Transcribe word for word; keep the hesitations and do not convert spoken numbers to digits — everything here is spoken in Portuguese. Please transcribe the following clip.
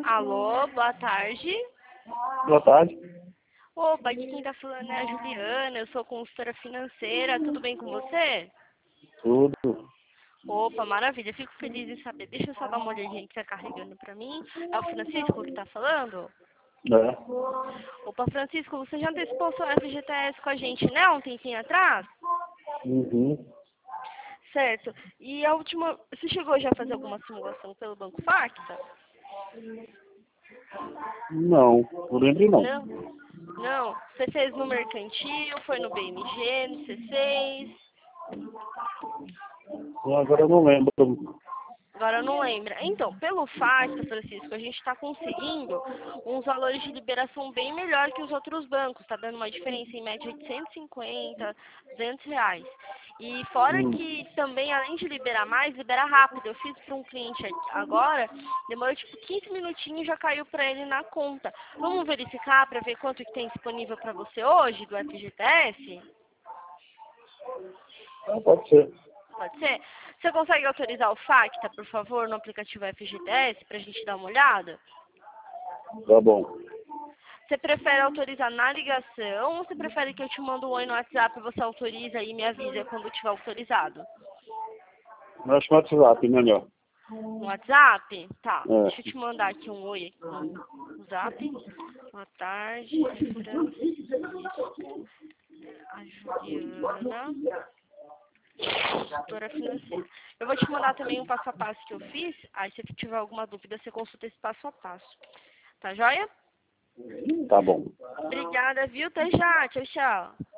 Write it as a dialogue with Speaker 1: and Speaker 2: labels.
Speaker 1: Alô, boa tarde.
Speaker 2: Boa tarde.
Speaker 1: Opa, aqui quem tá falando é a Juliana, eu sou consultora financeira, tudo bem com você?
Speaker 2: Tudo.
Speaker 1: Opa, maravilha, fico feliz em saber. Deixa eu só dar uma olhadinha que tá carregando pra mim. É o Francisco que tá falando?
Speaker 2: É.
Speaker 1: Opa, Francisco, você já antecipou seu F G T S com a gente, né, um tempinho atrás?
Speaker 2: Uhum.
Speaker 1: Certo. E a última, você chegou já a fazer alguma simulação pelo Banco Facta?
Speaker 2: Não, não lembro não.
Speaker 1: Não? Não? Você fez no Mercantil, foi no B M G, no C seis?
Speaker 2: Agora eu não lembro.
Speaker 1: Agora não lembra. Então, pelo Facta, Francisco, a gente está conseguindo uns valores de liberação bem melhor que os outros bancos. Está dando uma diferença em média de cento e cinquenta, duzentos reais. E fora
Speaker 2: Hum.
Speaker 1: que também, além de liberar mais, libera rápido. Eu fiz para um cliente agora, demorou tipo quinze minutinhos e já caiu para ele na conta. Vamos verificar para ver quanto que tem disponível para você hoje do F G T S?
Speaker 2: Ah, pode ser.
Speaker 1: Pode ser? Você consegue autorizar o Facta, por favor, no aplicativo F G T S, para a gente dar uma olhada?
Speaker 2: Tá bom.
Speaker 1: Você prefere autorizar na ligação ou você prefere que eu te mando um oi no WhatsApp e você autoriza e me avisa quando tiver autorizado?
Speaker 2: Acho que no WhatsApp, melhor.
Speaker 1: No WhatsApp? Tá.
Speaker 2: É.
Speaker 1: Deixa eu te mandar aqui um oi no Zap. Boa tarde, Francisco. A Juliana, consultora financeira. Eu vou te mandar também um passo a passo que eu fiz. Aí, se tiver alguma dúvida, você consulta esse passo a passo. Tá joia?
Speaker 2: Tá bom.
Speaker 1: Obrigada, viu? Até já. Tchau, tchau.